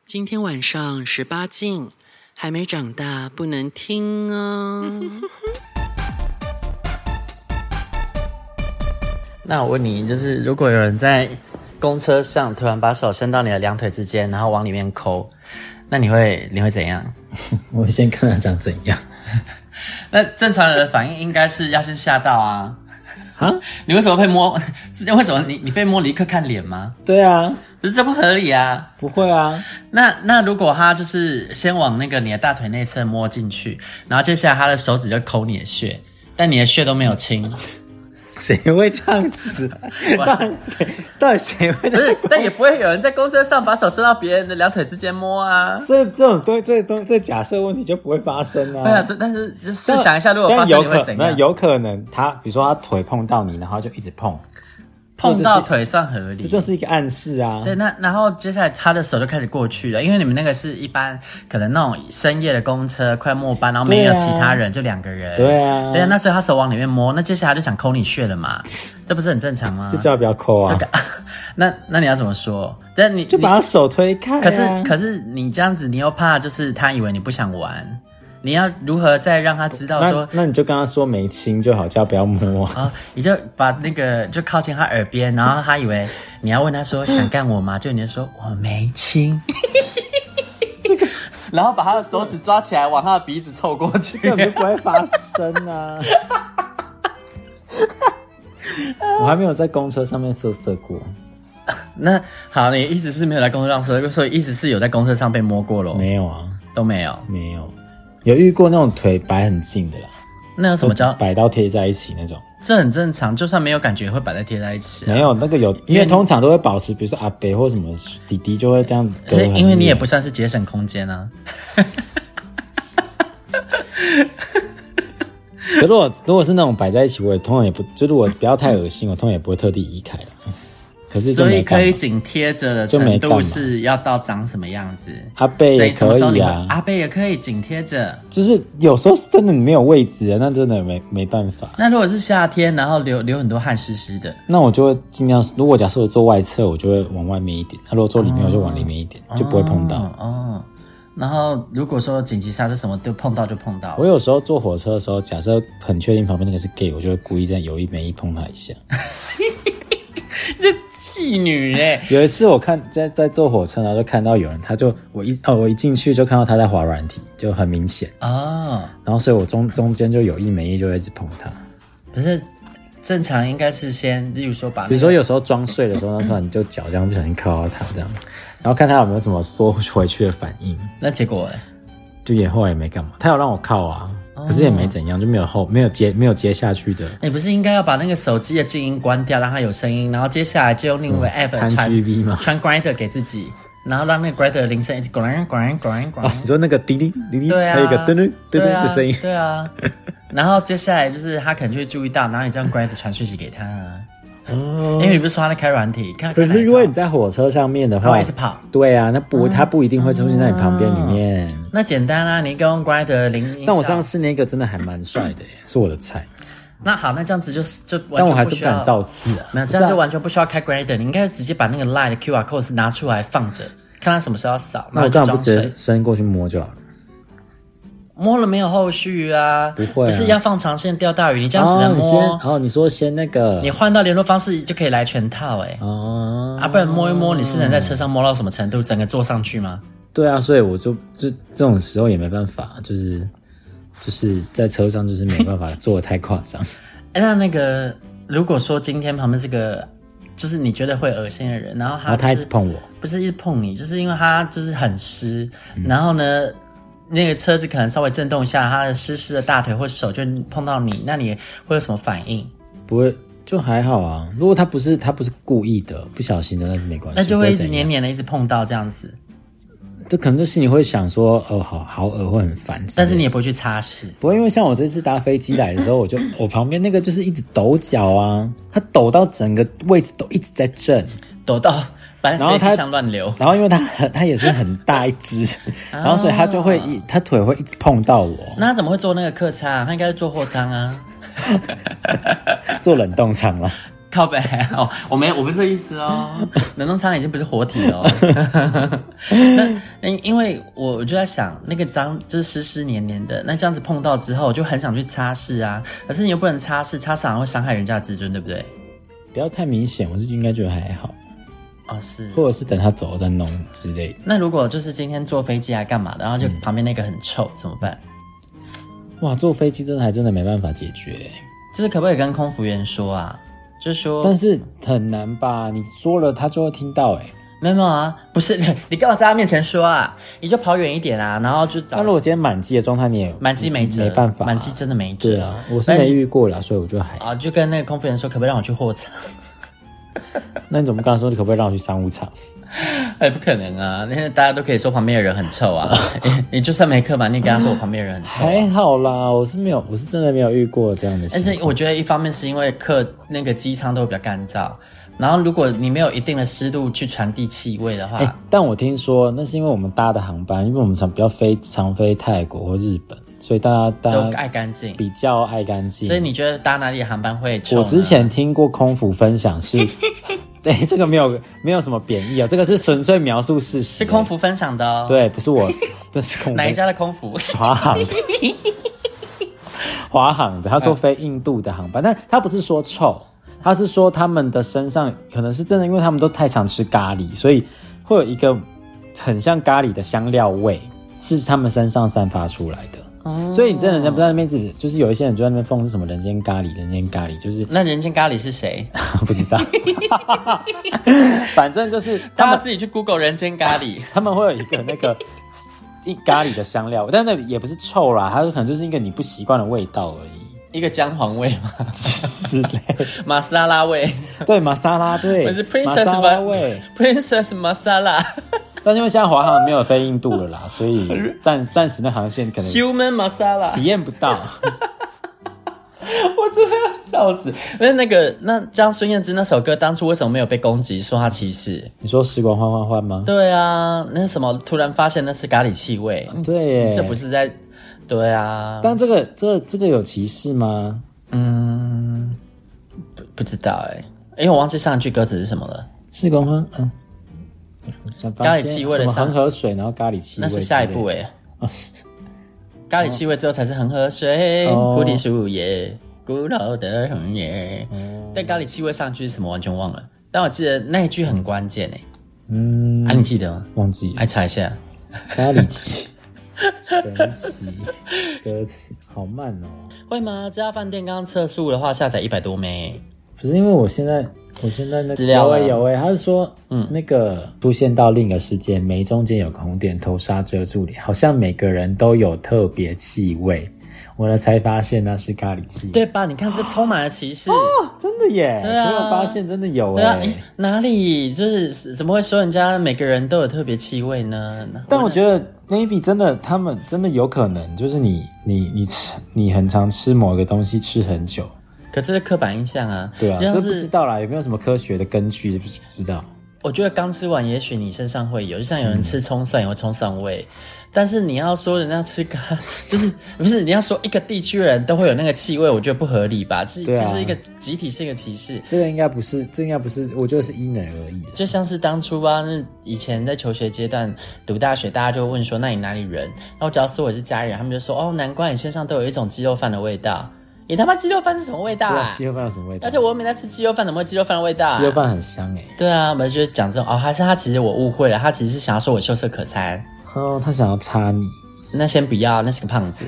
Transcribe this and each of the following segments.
今天晚上18禁，还没长大不能听哦。那我问你，就是如果有人在公车上突然把手伸到你的两腿之间，然后往里面抠，那你会怎样？ 我会先看他长怎样。 那正常人的反应应该是要先吓到啊。 啊？ 你为什么被摸？为什么你被摸立刻看脸吗？ 对啊， 可是这不合理啊。 不会啊。 那如果他就是先往那个你的大腿内侧摸进去，然后接下来他的手指就抠你的穴，但你的穴都没有清。 谁会这样子？到底谁会这样？ 不是，但也不会有人在公车上把手伸到别人的两腿之间摸啊。 所以这假设问题就不会发生啊。 对啊，但是就试想一下，如果发生你会怎样？ 有可能他比如说他腿碰到你，然后就一直碰到腿算合理， 这就是一个暗示啊。 对，那然后接下来他的手就开始过去了，因为你们那个是一般可能那种深夜的公车快末班，然后没有其他人，就2个人。 对啊， 对啊，那所以他手往里面摸，那接下来就想抠你穴了嘛，这不是很正常吗？ 就叫他不要抠啊。 那你要怎么说？但你就把他手推开啊。 可是你这样子，你又怕就是他以为你不想玩。你要如何再让他知道说？ 那你就跟他说没亲就好，叫不要摸啊。 你就把那个就靠近他耳边，然后他以为你要问他说想干我吗？就你就说我没亲，然后把他的手指抓起来往他的鼻子凑过去， 根本就不会发生啊。我还没有在公车上面色过。 那好，你意思是没有在公车上色过，所以意思是有在公车上被摸过咯？ 没有啊， 都没有， 没有。有遇过那种腿摆很近的啦， 那有什么叫摆到贴在一起那种？ 这很正常，就算没有感觉也会摆在贴在一起啊。 没有那个有，因为通常都会保持，比如说阿伯或什么弟弟就会这样隔很远。 因为你也不算是节省空间啊。 可如果是那种摆在一起，我也通常也不，就如果不要太恶心，我通常也不会特地移开了。可是所以可以紧贴着的程度是要到长什么样子？ 阿伯也可以啊， 阿伯也可以紧贴着。 就是有时候真的你没有位置啊，那真的没办法。 那如果是夏天，然后流很多汗湿湿的， 那我就会尽量。如果假设我坐外侧，我就会往外面一点；那如果坐里面，我就往里面一点，就不会碰到。 然后如果说紧急刹车什么都碰到就碰到。 我有时候坐火车的时候，假设很确定旁边那个是 gay， 我就会故意在有意没意碰他一下。 这妓女欸。 有一次我看在坐火车，然后就看到有人，我一进去就看到他在滑软体，就很明显啊。然后所以我中间就有意没意就会一直碰他。 可是正常应该是先，例如说比如说有时候装睡的时候，突然就脚这样不小心靠到他这样，然后看他有没有什么缩回去的反应。 那结果就后来也没干嘛，他有让我靠啊。可是也没怎样，就没有接下去的。 你不是应该要把那个手机的静音关掉，让它有声音，然后接下来就用另外 app 传 Grindr 给自己，然后让那个 Grindr 的铃声一直滚。 你说那个叮叮叮叮，对啊，还有一个噔噔噔噔的声音， 对啊。然后接下来就是他可能就会注意到，然后你这样 Grindr 传讯息给他啊。因为你不是说他在开软体， 可是如果你在火车上面的话， 他会一直跑。 对啊，他不一定会出现在你旁边里面。 那简单啊，你跟用 Grindr 铃。 但我上次那个真的还蛮帅的耶，是我的菜。 那好，那这样子就完全不需要。 但我还是不敢造次啊。 没有，这样就完全不需要开 Grindr， 你应该直接把那个 Line 的 QR code 拿出来放着，看他什么时候要扫。 那我这样不直接伸过去摸就好了。 摸了没有后续啊？ 不会啊， 不是要放长线钓大鱼，你这样只能摸。 你说先那个， 你换到联络方式就可以来全套不然摸一摸，你是能在车上摸到什么程度？整个坐上去吗？ 对啊，所以我就这种时候也没办法，就是在车上就是没办法做得太夸张。 那个如果说今天旁边这个就是你觉得会恶心的人，然后他一直碰我， 不是一直碰你，就是因为他就是很湿，然后呢？那个车子可能稍微震动一下，他的湿的大腿或手就碰到你，那你会有什么反应？ 不会，就还好啊。如果他不是故意的，不小心的，那没关系。 那就会一直黏黏的，一直碰到这样子。 这可能就心里会想说，好恶，会很烦。 但是你也不会去擦拭， 不会，因为像我这次搭飞机来的时候，我旁边那个就是一直抖脚啊，他抖到整个位置都一直在震， 抖到。然后他乱流， 然后因为他也是很大一只，然后所以他就会他腿会一直碰到我。 那他怎么会坐那个客舱？他应该是坐货舱啊， 坐冷冻舱了。 靠北我不是这意思哦，冷冻舱已经不是活体了。 因为我就在想，那个脏就是湿湿黏黏的，那这样子碰到之后，我就很想去擦拭啊。可是你又不能擦拭，擦拭好像会伤害人家的自尊，对不对？ 不要太明显，我是应该觉得还好。 哦，是， 或者是等他走了再弄之类的。 那如果就是今天坐飞机还干嘛的，然后就旁边那个很臭，怎么办？ 哇，坐飞机真的没办法解决。 就是可不可以跟空服员说啊？就是说， 但是很难吧？你说了他就会听到没有啊，不是你干嘛在他面前说啊？你就跑远一点啊，然后就找。 那如果今天满机的状态，你也满机没辙， 没办法， 满机真的没辙。 对啊，我是没遇过啦，所以我就还就跟那个空服员说，可不可以让我去货场？ 那你怎么跟他说？你可不可以让我去商务舱？ 不可能啊！因为大家都可以说旁边的人很臭啊。你就算没课嘛，你跟他说我旁边的人很臭还好啦，我是真的没有遇过这样的情况。 但是我觉得一方面是因为那个机舱都会比较干燥，然后如果你没有一定的湿度去传递气味的话， 但我听说那是因为我们搭的航班，因为我们常飞泰国或日本，所以大家都爱干净， 比较爱干净。 所以你觉得搭哪里的航班会臭呢？ 我之前听过空服分享是对，这个没有什么贬义哦，这个是纯粹描述事实。 是空服分享的哦。 对，不是我，这是空服。 哪一家的空服？ 华航的。华航的，他说飞印度的航班，但他不是说臭，他是说他们的身上可能是真的，因为他们都太常吃咖喱，所以会有一个很像咖喱的香料味，是他们身上散发出来的。所以你真的人家不在那边就是有一些人就在那边讽刺什么人间咖喱，就是那人间咖喱是谁？ 不知道，反正就是他们自己去 Google 人间咖喱， 他们会有一个那个咖喱的香料，但那也不是臭啦，它可能就是一个你不习惯的味道而已， 一个姜黄味嘛之类， 玛莎拉味， 对，玛莎拉，对， 是 Princess 味 ，Princess 玛莎拉。 但是因为现在华航没有飞印度了啦，所以暂时那航线可能 Human Masala 体验不到。 我真的要笑死！那像孙燕姿那首歌，当初为什么没有被攻击说她歧视？ 你说时光换换吗？ 对啊，那什么突然发现那是咖喱气味， 对耶， 这不是在对啊？ 但这个有歧视吗？ 不知道因为我忘记上一句歌词是什么了。 时光换咖喱气味的恒河水，然后咖喱气味， 那是下一步咖喱气味之后才是恒河水，菩提树叶，古老的红叶。但咖喱气味上去是什么完全忘了，但我记得那一句很关键你记得吗？ 忘记， 来查一下咖喱气。神奇歌词好慢哦。 会吗？这家饭店刚刚测速的话，下载100多枚。 不是因为我现在那个资料有他是说那个出现到另一个世界，眉中间有红点，头纱遮住脸，好像每个人都有特别气味。我呢才发现那是咖喱气味， 对吧？你看这充满了歧视真的耶！对啊，我发现真的有哪里就是怎么会说人家每个人都有特别气味呢？ 但我觉得 maybe 真的他们真的有可能，就是你很常吃某一个东西吃很久。 可这是刻板印象啊， 对啊，这不知道啦，有没有什么科学的根据？不知道。 我觉得刚吃完，也许你身上会有，就像有人吃葱蒜也会葱蒜味，但是你要说人家吃就是不是你要说一个地区的人都会有那个气味，我觉得不合理吧？这是一个集体性的歧视。 这应该不是，我觉得是因人而异。 就像是当初那以前在求学阶段读大学，大家就会问说，那你哪里人？然后只要说我是嘉义人，他们就说难怪你身上都有一种鸡肉饭的味道。你他妈鸡肉饭是什么味道啊？ 鸡肉饭有什么味道？ 而且我又没在吃鸡肉饭，怎么会鸡肉饭的味道鸡肉饭很香对啊，我们就讲这种还是他其实我误会了，他其实是想要说我秀色可餐他想要插你。 那先不要，那是个胖子。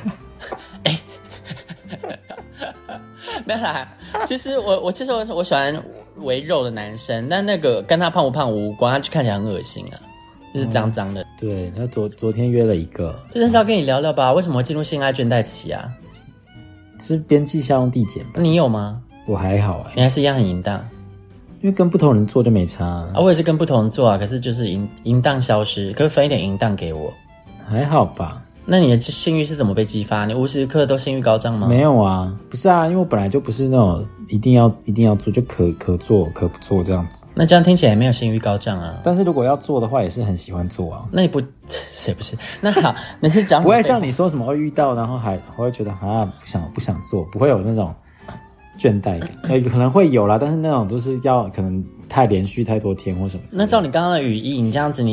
没有啦，其实我喜欢围肉的男生，但那个跟他胖不胖无关，他就看起来很恶心啊，就是脏脏的。 对，他昨天约了一个， 这件事要跟你聊聊吧？为什么会进入性爱倦怠期啊？ 是边际效用递减吧？ 你有吗？ 我还好你还是一样很淫荡， 因为跟不同人做就没差我也是跟不同人做可是就是淫荡消失，可以分一点淫荡给我。 还好吧？ 那你的性欲是怎么被激发？你无时刻都性欲高涨吗？ 没有啊，不是啊，因为我本来就不是那种一定要做就可做可不做这样子。 那这样听起来也没有性欲高涨啊。 但是如果要做的话，也是很喜欢做啊。 那你不谁不是？那好，你是讲不会像你说什么会遇到，然后还会觉得不想做，不会有那种倦怠感。可能会有啦，但是那种就是要可能太连续太多天或什么。 那照你刚刚的语义，你这样子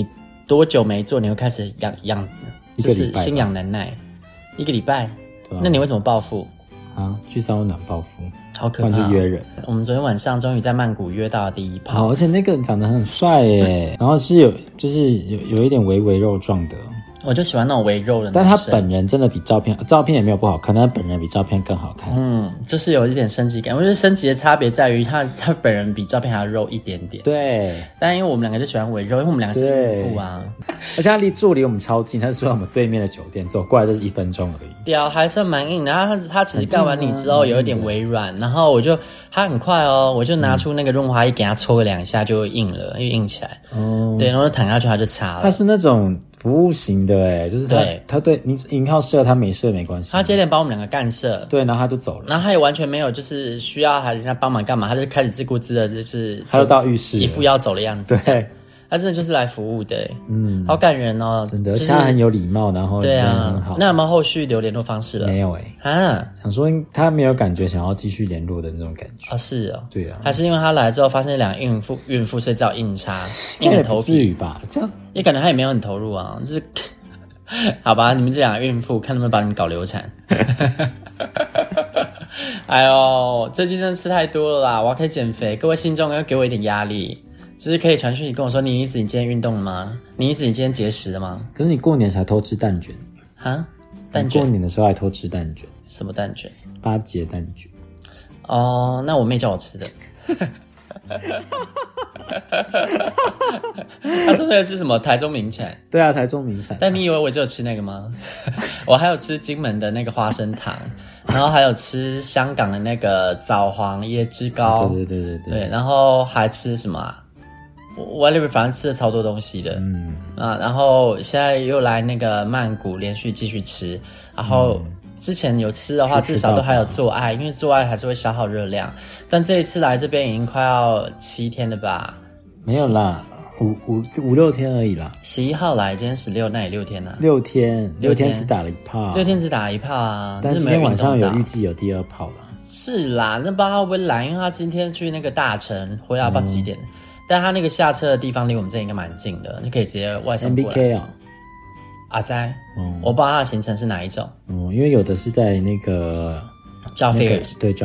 多久没做你会开始痒，就是心痒难耐？1个礼拜。那你为什么报复？ 去三温暖报复， 好可怕！ 就约人。 我们昨天晚上终于在曼谷约到了第一炮， 而且那个人长得很帅耶，然后是有一点微微肉状的。 我就喜欢那种微肉的男生， 但他本人真的比照片也没有不好看，但他本人比照片更好看。 就是有一点升级感。我觉得升级的差别在于他本人比照片还要肉一点点。 对， 但因为我们两个就喜欢微肉，因为我们两个是孕妇啊。 而且他住离我们超近，他是住在我们对面的酒店，走过来就是1分钟而已。 屌还算蛮硬的，然后他其实干完你之后有一点微软，然后他很快我就拿出那个润滑液给他搓个2下就硬了，又硬起来。对，然后躺下去他就擦了。 他是那种服务型的就是他对你引号射他没射没关系， 他接连帮我们两个干射， 对，然后他就走了， 然后他也完全没有就是需要人家帮忙干嘛，他就开始自顾自的，就是他就到浴室一副要走的样子， 对， 他真的就是来服务的，好感人哦， 真的，就是他很有礼貌，然后对啊，很好。 那有没有后续留联络方式了？ 没有想说他没有感觉想要继续联络的那种感觉是哦， 对啊， 还是因为他来之后发现2个孕妇，所以只好硬插，硬着头皮， 至于吧？这样也感觉他也没有很投入啊，就是好吧，你们这2个孕妇，看能不能把你们搞流产。哎呦，最近真的吃太多了啦，我要开始减肥，各位信众要给我一点压力。就是可以传讯息跟我说，你今天运动了吗？你今天节食了吗？ 可是你过年才偷吃蛋卷蛋卷？ 过年的时候还偷吃蛋卷？ 什么蛋卷 ？8节蛋卷。 那我妹叫我吃的。他说那个是什么台中名产？ 对啊，台中名产。 但你以为我只有吃那个吗？我还有吃金门的那个花生糖，然后还有吃香港的那个枣黄椰汁糕。对，然后还吃什么我反正吃了超多东西的。然后现在又来那个曼谷连续继续吃，然后之前有吃的话至少都还有做爱，因为做爱还是会消耗热量，但这一次来这边已经快要7天了吧？ 没有啦，5-6天而已啦。 11号来，今天16，那也6天啊。 6天只打了1炮。 6天只打了1炮啊！ 但今天晚上有预计有第2炮啦。 是啦，那不知道他会不会来，因为他今天去那个大城，回来不知道几点。但他那个下车的地方离我们这应该蛮近的，你可以直接外送过来。 MBK 阿斋，我不知道他的行程是哪一种。 因为有的是在那个 Jaffair， 对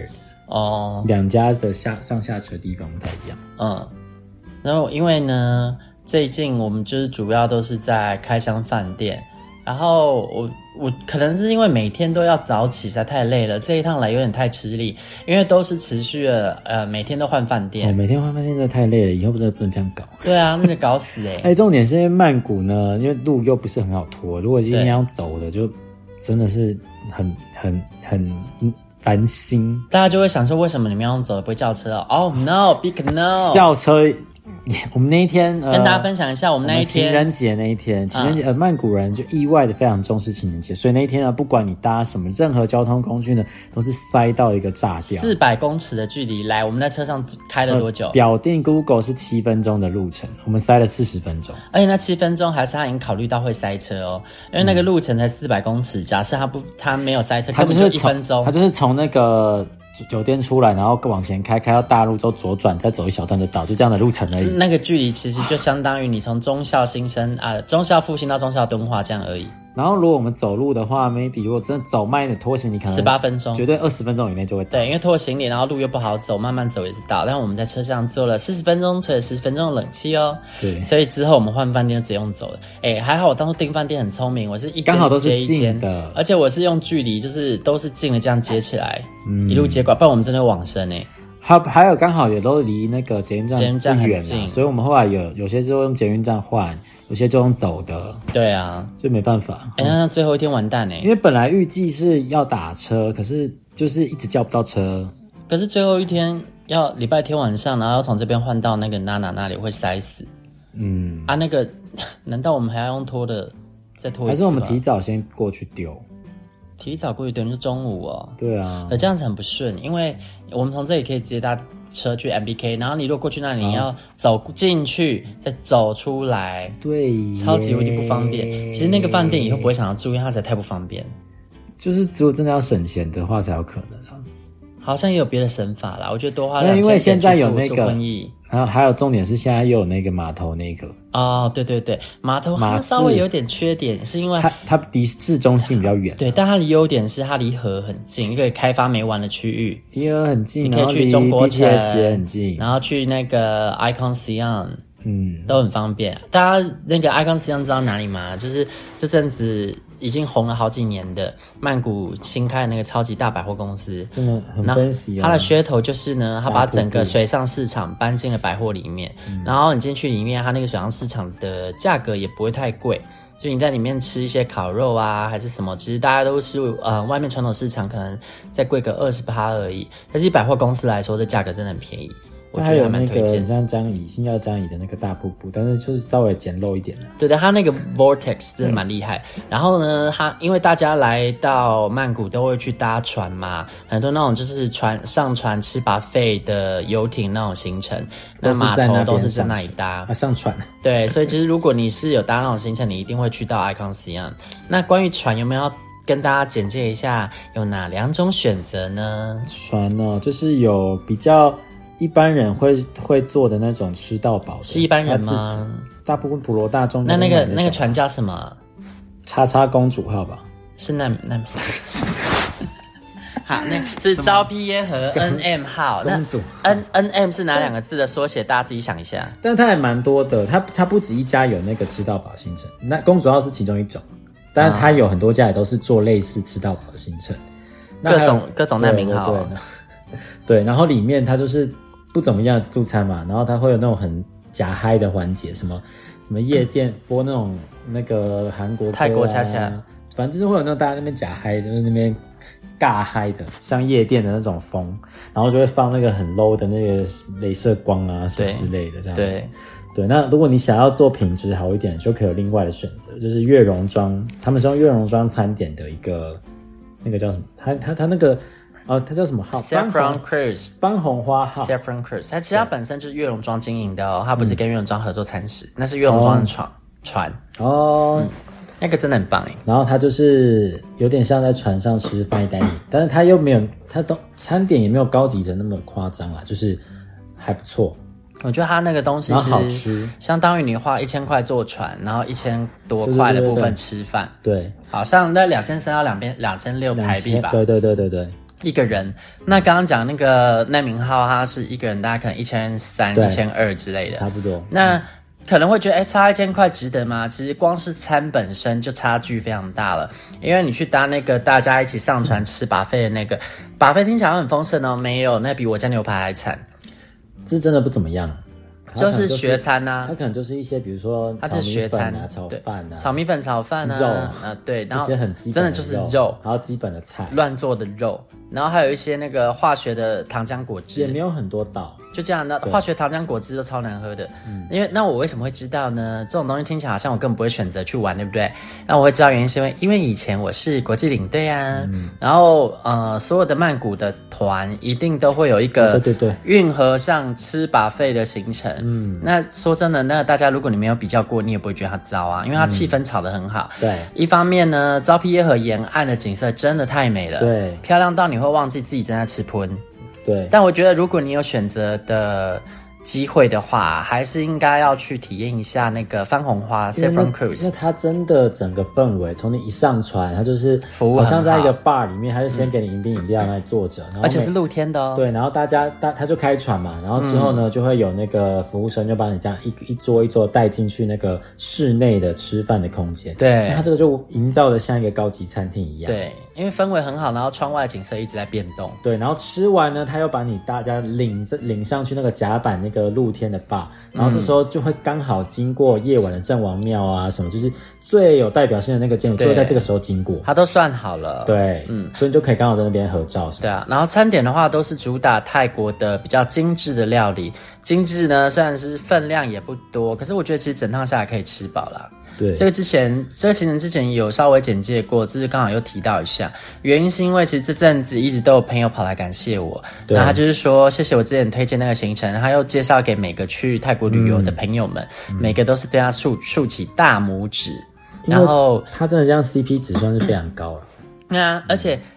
Jaffair。2家的上下车地方不太一样。 然后因为呢，最近我们就是主要都是在开箱饭店，然后我可能是因为每天都要早起，实在太累了，这一趟来有点太吃力，因为都是持续的每天都换饭店。每天换饭店真的太累了，以后真的不能这样搞。 对啊，那就搞死重点是因为曼谷呢，因为路又不是很好拖，如果今天要走的，就真的是很烦心。 大家就会想说，为什么你们要走的不会叫车？No，big no， 轿车。我们那一天跟大家分享一下，我们那一天情人节那一天，情人节曼谷人就意外的非常重视情人节，所以那一天呢，不管你搭什么任何交通工具呢，都是塞到一个炸掉。 400公尺的距离来，我们在车上开了多久？ 表定 Google 是7分钟的路程，我们塞了40分钟。 而且那7分钟还是他已经考虑到会塞车因为那个路程才400公尺，假设他没有塞车，根本就1分钟。 他就是从那个酒店出来，然后往前开到大路之后左转，再走一小段就到，就这样的路程而已。 那个距离其实就相当于你从忠孝忠孝复兴到忠孝敦化这样而已。 然后如果我们走路的话 ，maybe 如果真的走慢一点拖行李，可能 18分钟， 绝对20分钟以内就会到。 对，因为拖行李，然后路又不好走，慢慢走也是到。但我们在车上坐了40分钟，吹了10分钟的冷气对， 所以之后我们换饭店就只用走了。还好我当初订饭店很聪明，我是刚好都是近的， 而且我是用距离就是都是近的这样接起来，一路接过来，不然我们真的会往生还有刚好也都离那个捷运站很远所以我们后来有些就用捷运站换，有些就用走的。 对啊， 就没办法。 那最后一天完蛋因为本来预计是要打车，可是就是一直叫不到车。 可是最后一天要礼拜天晚上，然后要从这边换到那个娜娜那里，会塞死。那个难道我们还要用拖的再拖一次吗？ 还是我们提早先过去丢？ 提早过去丢就中午对啊， 这样子很不顺，因为我们从这里可以直接搭车去 MBK， 然后你如果过去那里，你要走进去再走出来， 对， 超级无敌不方便。其实那个饭店以后不会想要住，因为它实在太不方便。 就是只有真的要省钱的话才有可能好像也有别的省法啦，我觉得多花2,000 因为现在有那个还有重点是现在又有那个码头那个哦，对对对，码头它稍微有点缺点，是因为它离市中心比较远， 对，但它的优点是它离河很近，一个开发没完的区域， 离河很近， 你可以去中国城也很近， 然后去那个 Icon Siam。都很方便。大家那个 Icon Siam 知道哪里吗？就是这阵子已经红了好几年的曼谷新开的那个超级大百货公司， 真的很 fancy 它的噱头就是呢，它把整个水上市场搬进了百货里面，然后你进去里面，它那个水上市场的价格也不会太贵。就你在里面吃一些烤肉啊，还是什么，其实大家都是外面传统市场可能再贵个20%而已，但是以百货公司来说，这价格真的很便宜。我觉得还蛮推荐。 很像星耀张仪的那个大瀑布，但是就是稍微简陋一点的。 对的，它那个 Vortex 真的蛮厉害。然后呢，因为大家来到曼谷都会去搭船嘛，很多那种就是上船吃 buffet 的游艇那种行程，那码头都是在那里搭上船。 对，所以其实如果你是有搭那种行程，你一定会去到 Icon Siam。那关于船有没有要跟大家简介一下，有哪2种选择呢？ 船哦，就是有比较一般人会做的那种吃到饱的， 是一般人吗？ 大部分普罗大众。 那个船叫什么？ 叉叉公主号吧？ 是那好，那是招披耶和 NM 号。 公主 NM 是哪2个字的缩写？大家自己想一下。 但它还蛮多的，它不止一家有那个吃到饱行程，那公主号是其中一种，但是它有很多家也都是做类似吃到饱的行程， 各种难民号。 对，然后里面它就是不怎么样的自助餐嘛，然后它会有那种很假嗨的环节，什么夜店播那个韩国歌泰国恰恰， 反正就是会有那种大家那边假嗨，就是那边尬嗨的，像夜店的那种风，然后就会放那个很 low 的那个雷射光啊什么之类的这样子。对，那如果你想要做品质好一点，就可以有另外的选择，就是悦榕庄，他们是用悦榕庄餐点的一个那个叫什么？它那个。它叫什么号 ？Saffron Cruise 番红花号 Saffron Cruise， 它其实它本身就是悦榕庄经营的哦，它不是跟悦榕庄合作餐食，那是悦榕庄的船哦，那个真的很棒耶。 然后它就是有点像在船上吃fine dining，但是它又没有，餐点也没有高级成那么夸张啦，就是还不错。 我觉得它那个东西是相当于你花1000块坐船，然后1000多块的部分吃饭， 对， 好像在2300到2600台币吧， 对。 一个人。那刚刚讲那个难民号，它是一个人大概可能1300、1200之类的， 差不多。 那可能会觉得，差1000块值得吗？其实光是餐本身就差距非常大了，因为你去搭那个大家一起上船吃 buffet 的那个 buffet 听起来很丰盛哦，没有，那比我家牛排还惨。 这真的不怎么样。 就是学餐啊， 它可能就是一些，比如说它是学餐啊、炒饭啊、 炒米粉、炒饭啊， 肉啊，对，然后一些很基本的真的就是肉， 然后基本的菜， 乱做的肉，然后还有一些那个化学的糖浆果汁， 也没有很多道， 就这样的化学糖浆果汁都超难喝的。因为那我为什么会知道呢？这种东西听起来好像我根本不会选择去玩，对不对？那我会知道原因是因为以前我是国际领队啊，然后所有的曼谷的团一定都会有一个运河上吃 buffet 的行程。那说真的，那大家如果你没有比较过，你也不会觉得它糟啊，因为它气氛炒得很好。 对， 一方面呢，招披耶河沿岸的景色真的太美了， 对， 漂亮到你会忘记自己正在吃喷。 对， 但我觉得如果你有选择的机会的话，还是应该要去体验一下那个番红花 Saffron Cruise。 那它真的整个氛围，从你一上船，它就是服务好像在一个 bar 里面，它就先给你迎宾饮料那里坐着，然后而且是露天的哦。 对，然后他就开船嘛，然后之后呢，就会有那个服务生就把你这样一桌一桌带进去那个室内的吃饭的空间。 对， 那它这个就营造的像一个高级餐厅一样。 对，因为氛围很好，然后窗外景色一直在变动。 对，然后吃完呢，他又把大家领上去那个甲板那个露天的 bar， 然后这时候就会刚好经过夜晚的郑王庙啊什么，就是最有代表性的那个建筑，就会在这个时候经过。 它都算好了。 对，所以你就可以刚好在那边合照。 对啊，然后餐点的话都是主打泰国的比较精致的料理。精致呢，虽然是分量也不多，可是我觉得其实整趟下来可以吃饱啦。 对， 这个行程之前有稍微简介过，这是刚好又提到一下，原因是因为其实这阵子一直都有朋友跑来感谢我，然后他就是说谢谢我之前推荐那个行程，他又介绍给每个去泰国旅游的朋友们，每个都是对他竖起大拇指，然后他真的这样 CP 值算是非常高了。 而且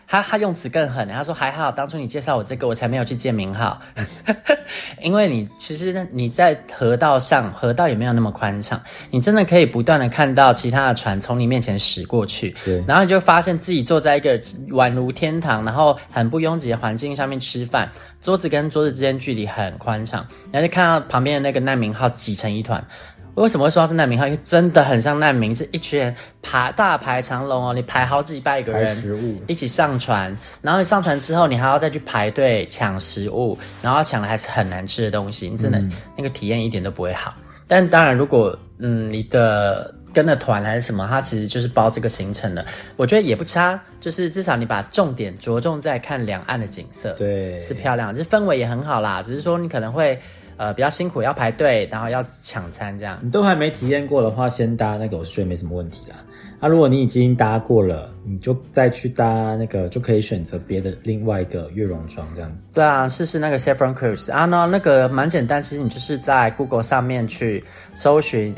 他用词更狠，他说还好当初你介绍我这个，我才没有去借名号，因为其实你在河道上，河道也没有那么宽敞，你真的可以不断的看到其他的船从你面前驶过去， 对， 然后你就发现自己坐在一个宛如天堂，然后很不拥挤的环境上面吃饭，桌子跟桌子之间距离很宽敞，然后就看到旁边的那个难民号挤成一团。为什么会说它是难民号？因为真的很像难民，是一群人大排长龙哦，你排好几百个人一起上船，然后你上船之后，你还要再去排队抢食物，然后抢的还是很难吃的东西，你真的那个体验一点都不会好。但当然，如果你的跟了团还是什么，它其实就是包这个行程的，我觉得也不差，就是至少你把重点着重在看两岸的景色， 对， 是漂亮，就是氛围也很好啦，只是说你可能会比较辛苦，要排队，然后要抢餐这样。 你都还没体验过的话，先搭那个我觉得没什么问题啦。如果你已经搭过了，你就再去搭那个，就可以选择别的另外一个月容庄这样子。 对啊，试那个 Saffron Cruise 啊，那个蛮简单，其实你就是在 Google 上面去搜寻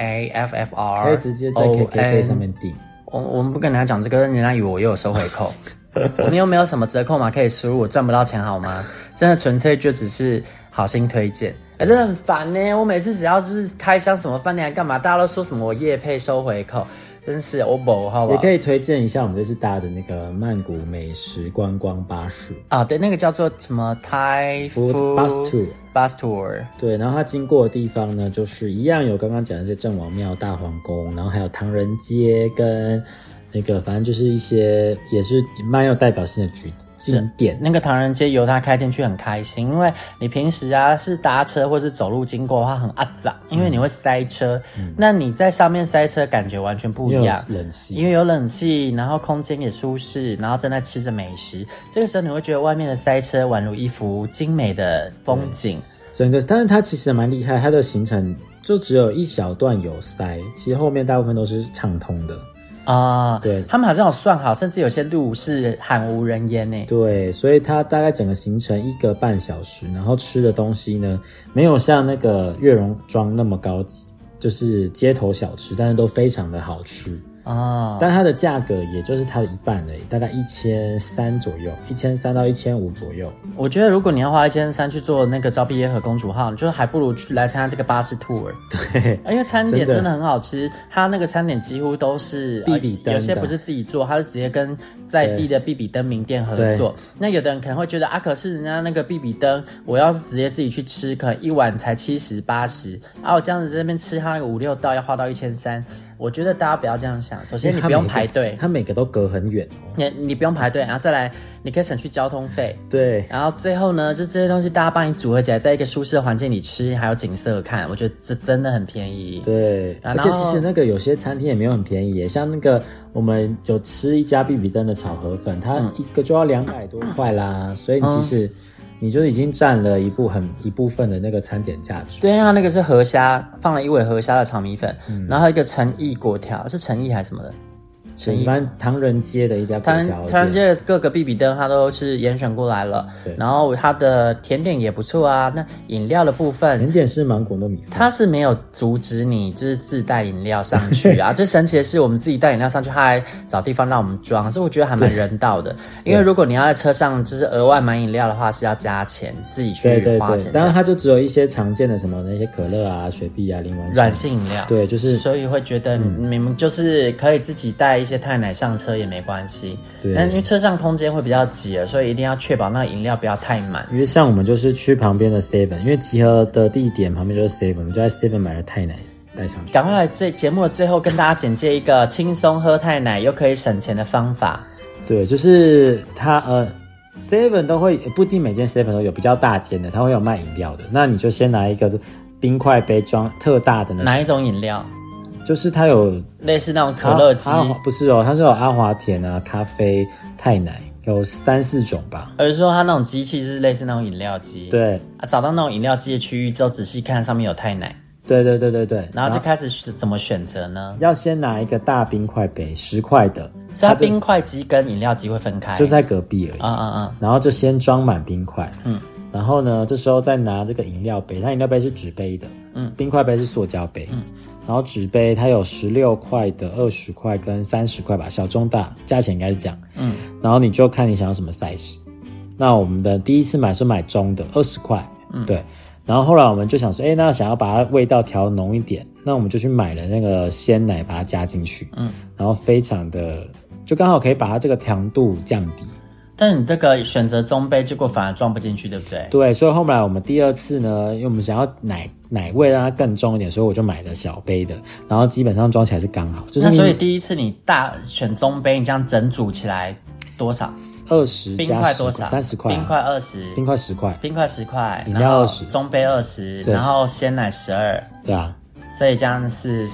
SAFFR， 可以直接在 KKday 上面订。 我们不跟人家讲这个，人家以为我又有收回扣。我们又没有什么折扣码可以输入，我赚不到钱好吗？真的纯粹就只是好心推荐。真的很烦呢，我每次只要就是开箱什么饭店还干嘛，大家都说什么我业配收回扣，真是我不好不好？ 也可以推荐一下我们这次搭的那个曼谷美食观光巴士啊，对，那个叫做什么 Thai Food Bus Tour。 对，然后它经过的地方呢，就是一样有刚刚讲的这些郑王庙、大皇宫，然后还有唐人街跟那个，反正就是一些也是蛮有代表性的景点。 那个唐人街由它开进去很开心，因为你平时是搭车或是走路经过的话很阿杂，因为你会塞车。那你在上面塞车感觉完全不一样，因为有冷气，然后空间也舒适，然后正在吃着美食，这个时候你会觉得外面的塞车宛如一幅精美的风景。 整个，但是它其实蛮厉害，它的行程就只有一小段有塞，其实后面大部分都是畅通的。对， 他们好像有算好，甚至有些路是罕无人烟呢。 对，所以它大概整个行程1个半小时，然后吃的东西呢，没有像那个月容庄那么高级，就是街头小吃，但是都非常的好吃。但它的价格也就是它的一半而已，大概1300左右，1300到1500左右。 我觉得如果你要花1300去做那个昭披耶和公主号，你就还不如去来参加这个巴士 tour。 对， 因为餐点真的很好吃，它那个餐点几乎都是必比登， 有些不是自己做，它是直接跟在地的必比登名店合作。那有的人可能会觉得可是人家那个必比登，我要是直接自己去吃，可能一碗才70、80，我这样子在那边吃它那个5、6道要花到1300。我觉得大家不要这样想，首先你不用排队， 它每个都隔很远你不用排队，然后再来你可以省去交通费， 对， 然后最后呢，就这些东西大家帮你组合起来，在一个舒适的环境里吃，还有景色看，我觉得这真的很便宜。 对，而且其实那个有些餐厅也没有很便宜耶，像那个我们有吃一家必比登的炒河粉，它一个就要200多块啦，所以其实你就已经占了一部分的那个餐点价值。 对，因为它那个是河虾，放了一尾河虾的炒米粉，然后还有一个诚意粿条，是诚意还是什么的？ 反正唐人街的一家粿条， 唐人街的各个必比登它都是严选过来了，然后它的甜点也不错啊。那饮料的部分， 甜点是芒果糯米饭， 它是没有阻止你就是自带饮料上去啊。最神奇的是，我们自己带饮料上去，他还找地方让我们装，所以我觉得还蛮人道的。因为如果你要在车上就是额外买饮料的话，是要加钱，自己去花钱。 当然，它就只有一些常见的什么那些可乐啊、雪碧啊、柠檬软性饮料， 对，就是所以会觉得你们就是可以自己带一些泰奶上车也没关系。但因为车上空间会比较挤了，所以一定要确保那个饮料不要太满。 因为像我们就是去旁边的 Seven， 因为集合的地点旁边就是 Seven， 我们就在 Seven 买了泰奶带上去。 赶快来节目的最后跟大家简介一个轻松喝泰奶又可以省钱的方法。 对，就是它Seven 都会，不一定每间 Seven 都有，比较大间的它会有卖饮料的，那你就先拿一个冰块杯装特大的那种。 哪一种饮料？ 就是它有类似那种可乐机， 不是它是有阿华田啊、咖啡、泰奶，有3、4种吧。 而是说它那种机器是类似那种饮料机， 对找到那种饮料机的区域之后，仔细看上面有泰奶， 对， 然后就开始怎么选择呢？ 要先拿一个大冰块杯，10块的， 所以它冰块机跟饮料机会分开， 就在隔壁而已。然后就先装满冰块，然后呢，这时候再拿这个饮料杯，它饮料杯是纸杯的，冰块杯是塑胶杯， 然后纸杯它有16块的、20块跟30块吧，小中大价钱应该是这样。然后你就看你想要什么 size。那我们的第一次买是买中的20块，对。然后后来我们就想说，那想要把它味道调浓一点，那我们就去买了那个鲜奶把它加进去，然后非常的就刚好可以把它这个糖度降低。 但你这个选择中杯，结果反而装不进去，对不对？ 对，所以后来我们第二次呢，因为我们想要奶味让它更重一点，所以我就买了小杯的，然后基本上装起来是刚好。就是那所以第一次你大选中杯，你这样整组起来多少 ？20 冰块多少 ？30块、 冰块20， 冰块10块， 冰块10块， 饮料20， 中杯20，然后鲜奶12。 对啊， 所以这样是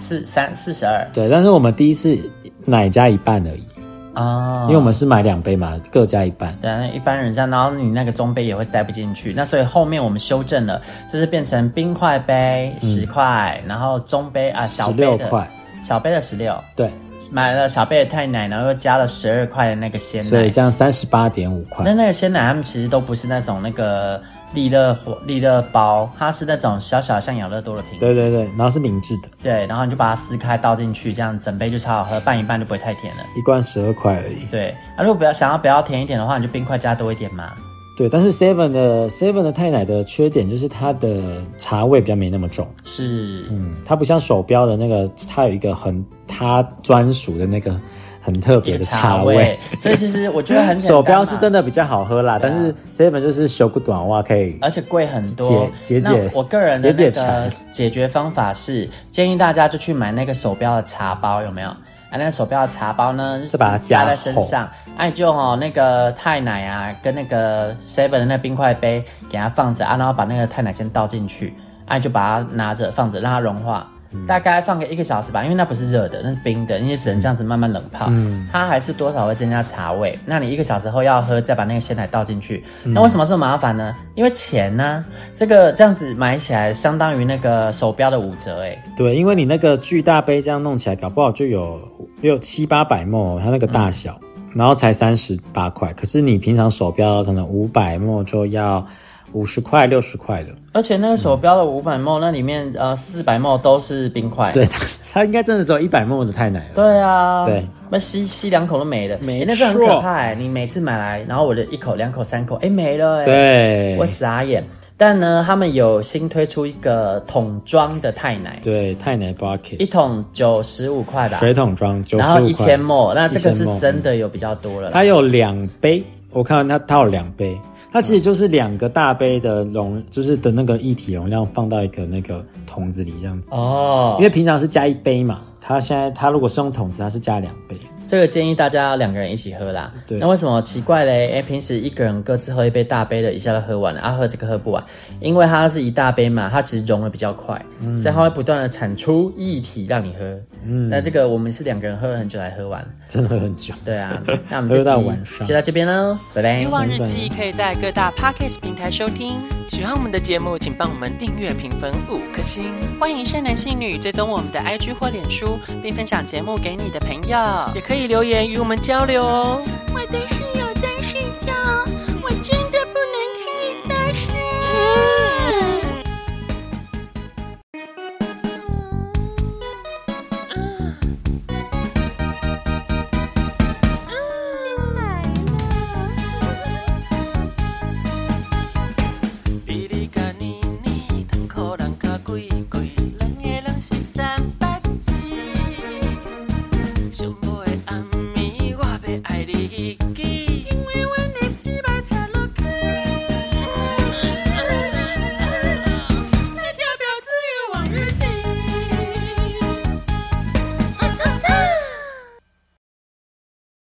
42。 对，但是我们第一次奶加一半而已。因为我们是买2杯嘛，各加一半。 对啊，一般人这样，然后你那个中杯也会塞不进去。那所以后面我们修正了，这是变成冰块杯10块，然后中杯小杯的 16块， 小杯的16。 对， 买了小杯的泰奶，然后又加了12块的那个鲜奶， 所以这样38.5块。 那个鲜奶他们其实都不是那种那个利乐包，它是那种小小像养乐多的瓶子。 对对对，然后是明治的。 对，然后你就把它撕开倒进去，这样整杯就超好喝，拌一拌就不会太甜了。 一罐12块而已。 对，如果想要甜一点的话，你就冰块加多一点嘛。 对，但是 Seven 的泰奶的缺点就是它的茶味比较没那么重。 是， 它不像手标的那个，它有一个它专属的那个很特别的茶味， 所以其实我觉得很简单。 手标是真的比较好喝啦，但是 Seven 就是修不短哇，可以， 而且贵很多。 解我个人的那个解决方法是建议大家就去买那个手标的茶包，有没有？那个手标的茶包呢， 是把它加在身上，你就那个泰奶啊，跟那个 7 的那冰块杯给它放着然后把那个泰奶先倒进去，你就把它拿着放着，让它融化。大概放个1个小时吧，因为那不是热的，那是冰的，你也只能这样子慢慢冷泡。它还是多少会增加茶味。那你1个小时后要喝，再把那个鲜奶倒进去。那为什么这么麻烦呢？因为钱呢，这样子买起来相当于那个手标的5折对，因为你那个巨大杯这样弄起来，搞不好就有700-800 ml， 它那个大小，然后才38块。可是你平常手标可能500 ml 就要50块、60块了。 而且那个手标的500 ml，那里面400 ml 都是冰块。 对，它应该真的只有100 ml 的泰奶了。 对啊， 对， 那吸2口都没了， 没错， 那是很可怕你每次买来，然后我的1口、2口、3口，没了对， 我傻眼。但呢，他们有新推出一个桶装的泰奶， 对，泰奶 bucket， 一桶95块吧， 水桶装95块， 然后1000 ml， 那这个是真的有比较多了。 它有2杯，我看到它有2杯。它其实就是2个大杯的就是的那个液体容量放到一个那个桶子里这样子。因为平常是加1杯嘛，它如果是用桶子，它是加2杯。 这个建议大家2个人一起喝啦。 对， 那为什么奇怪嘞？平时1个人各自喝1杯大杯的，一下就喝完了喝这个喝不完，因为它是一大杯嘛，它其实溶的比较快，所以它会不断的产出液体让你喝。那这个我们是2个人喝了很久才喝完， 真的喝很久。 对啊，那我们这集就到这边喽，拜拜。 欲望日记可以在各大 Podcast 平台收听。喜欢我们的节目，请帮我们订阅、评分5颗星。欢迎善男信女追踪我们的 IG 或脸书，并分享节目给你的朋友，也可以留言与我们交流哦。 我的